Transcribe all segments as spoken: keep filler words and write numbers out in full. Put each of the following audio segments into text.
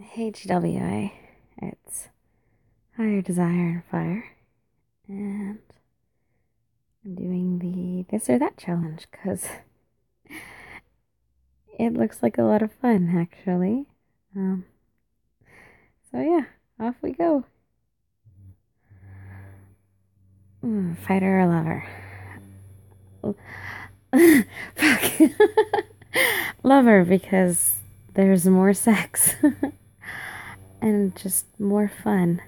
H W I. It's Higher Desire and Fire. And I'm doing the this or that challenge because it looks like a lot of fun, actually. Um, so, yeah, off we go. Mm, fighter or lover? Fuck. Lover because there's more sex and just more fun.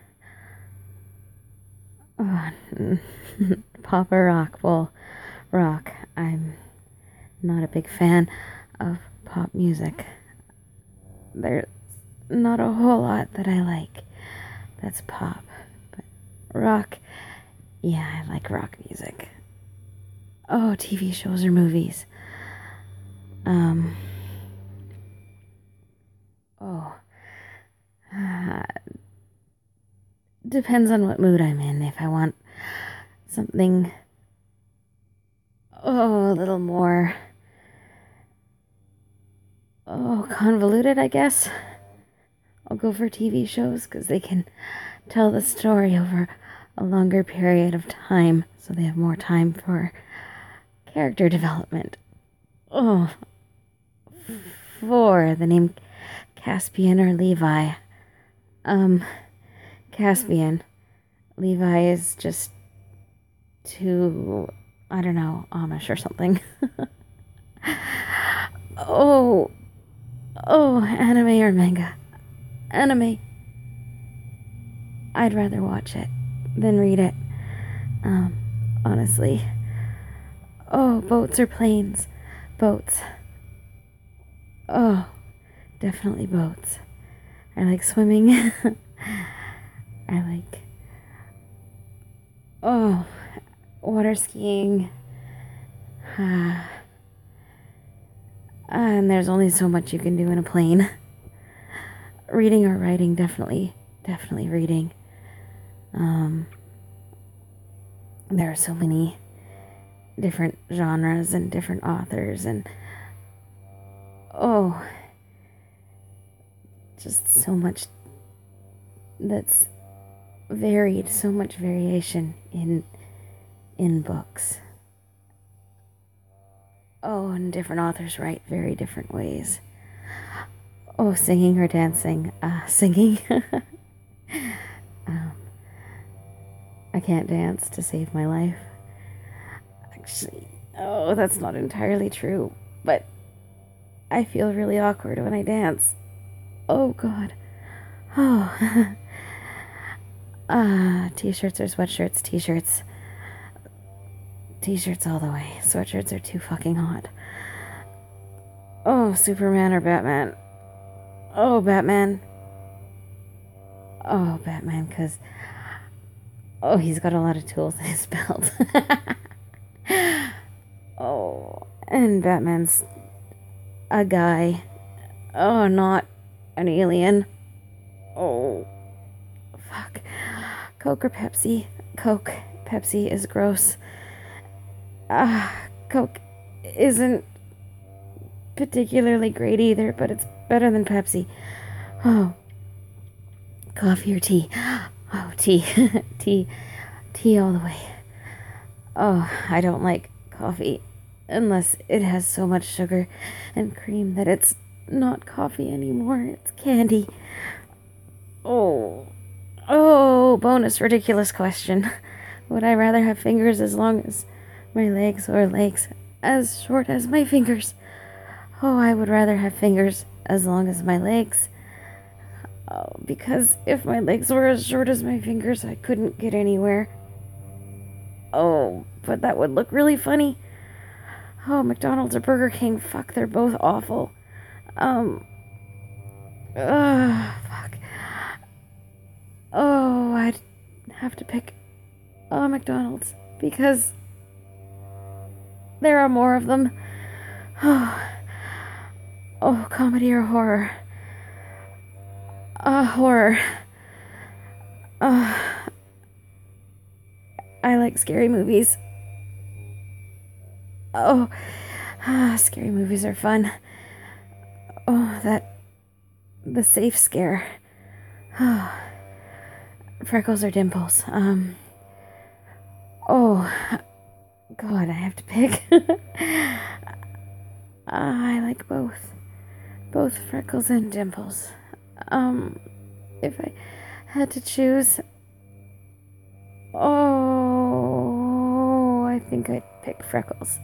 Oh, pop or rock? Well, rock. I'm not a big fan of pop music. There's not a whole lot that I like that's pop. But rock, yeah, I like rock music. Oh, T V shows or movies. Um, oh, uh, depends on what mood I'm in. If I want something, oh, a little more, oh, convoluted, I guess, I'll go for T V shows because they can tell the story over a longer period of time, so they have more time for character development. Oh, for the name Caspian or Levi. Um, Caspian. Levi is just too, I don't know, Amish or something. oh, oh, anime or manga? Anime. I'd rather watch it than read it. Um, honestly. Oh, boats or planes? Boats. Oh, definitely boats. I like swimming. I like, oh, water skiing. Uh, and there's only so much you can do in a plane. Reading or writing, definitely, definitely reading. Um, there are so many different genres and different authors, and oh, just so much that's varied, so much variation in in books. Oh, and different authors write very different ways. Oh, singing or dancing? Uh, singing. um, I can't dance to save my life. Actually, oh, that's not entirely true, but I feel really awkward when I dance. Oh, God. Oh. Ah, uh, t-shirts or sweatshirts? T-shirts. T-shirts all the way. Sweatshirts are too fucking hot. Oh, Superman or Batman? Oh, Batman. Oh, Batman, because... Oh, he's got a lot of tools in his belt. oh, and Batman's a guy. Oh, not an alien. Oh, fuck. Coke or Pepsi? Coke. Pepsi is gross. Ah, uh, Coke isn't particularly great either, but it's better than Pepsi. Oh, coffee or tea? Oh, tea. tea. Tea all the way. Oh, I don't like coffee unless it has so much sugar and cream that it's not coffee anymore. It's candy. Oh. Oh, bonus ridiculous question. Would I rather have fingers as long as my legs or legs as short as my fingers? Oh, I would rather have fingers as long as my legs. Oh, because if my legs were as short as my fingers, I couldn't get anywhere. Oh, but that would look really funny. Oh, McDonald's or Burger King? Fuck, they're both awful. Um. Ugh, fuck. Oh, I'd have to pick uh, McDonald's because there are more of them. Oh, oh, comedy or horror? Uh, horror. Uh, I like scary movies. Oh, ah, scary movies are fun. Oh, that the safe scare. Freckles or dimples? Um. Oh, God, I have to pick. I like both. Both freckles and dimples. Um, if I had to choose. Oh, I think I'd pick freckles.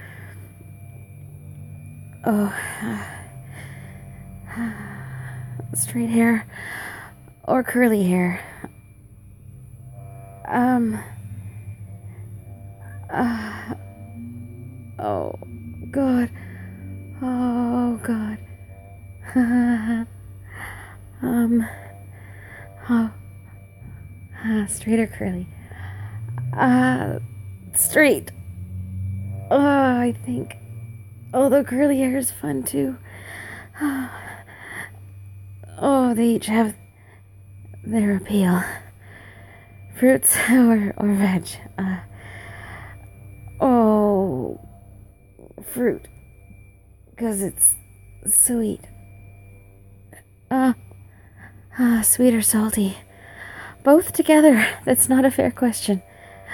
Oh, straight hair or curly hair. Um, uh, oh, God. Oh, God. um, oh, uh, straight or curly? Uh, straight. Oh, I think. Although curly hair is fun too. Oh, they each have their appeal. Fruits or, or veg? Uh, oh, fruit. Because it's sweet. Uh, uh, sweet or salty? Both together. That's not a fair question.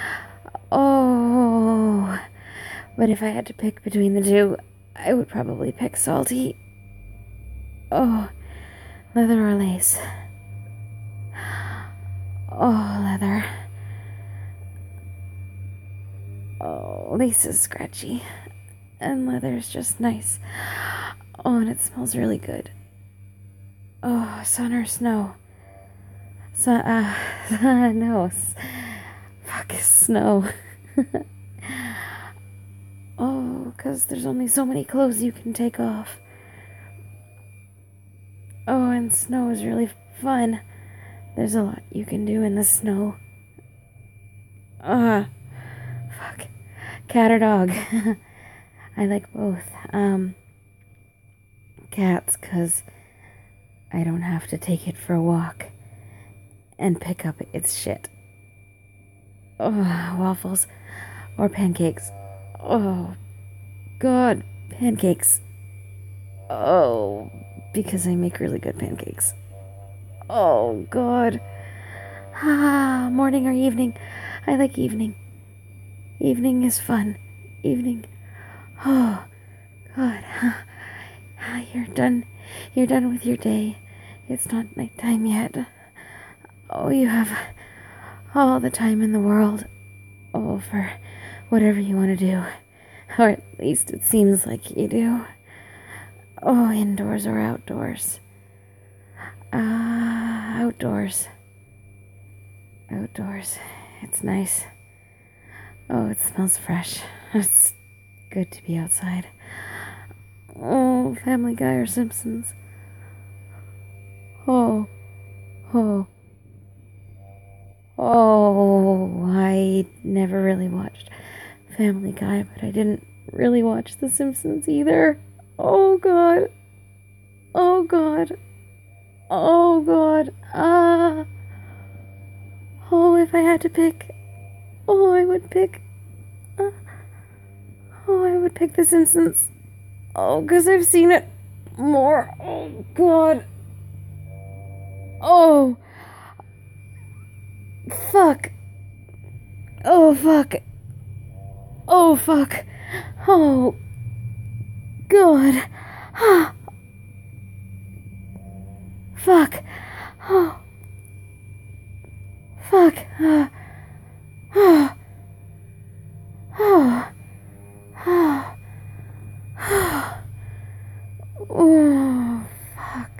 Oh, but if I had to pick between the two, I would probably pick salty. Oh, leather or lace? Oh, leather. Oh, lace is scratchy. And leather is just nice. Oh, and it smells really good. Oh, sun or snow? Sun, uh, no. S- fuck, snow. Oh, because there's only so many clothes you can take off. Oh, and snow is really fun. There's a lot you can do in the snow. Ah, uh, fuck. Cat or dog? I like both. Um, cats, because I don't have to take it for a walk and pick up its shit. Oh, waffles or pancakes. Oh, God, pancakes. Oh, because I make really good pancakes. Oh, God. Ah, morning or evening? I like evening. Evening is fun. Evening. Oh, God. You're done. You're done with your day. It's not nighttime yet. Oh, you have all the time in the world. Oh, for whatever you want to do. Or at least it seems like you do. Oh, indoors or outdoors? Ah, uh, outdoors. Outdoors. It's nice. Oh, it smells fresh. It's good to be outside. Oh, Family Guy or Simpsons? Oh, oh, oh, I never really watched Family Guy, but I didn't really watch The Simpsons either. Oh, God. Oh, God. Oh, God. Ah. Oh, if I had to pick. Oh, I would pick. Uh, oh, I would pick The Simpsons. Oh, because I've seen it more. Oh, God. Oh. Fuck. Oh, fuck. Oh, fuck. Oh, God. Fuck. Oh, fuck. Uh, oh, oh, oh, oh, oh, fuck.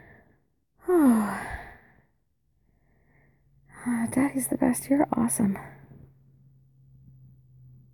Oh, Daddy's the best. You're awesome.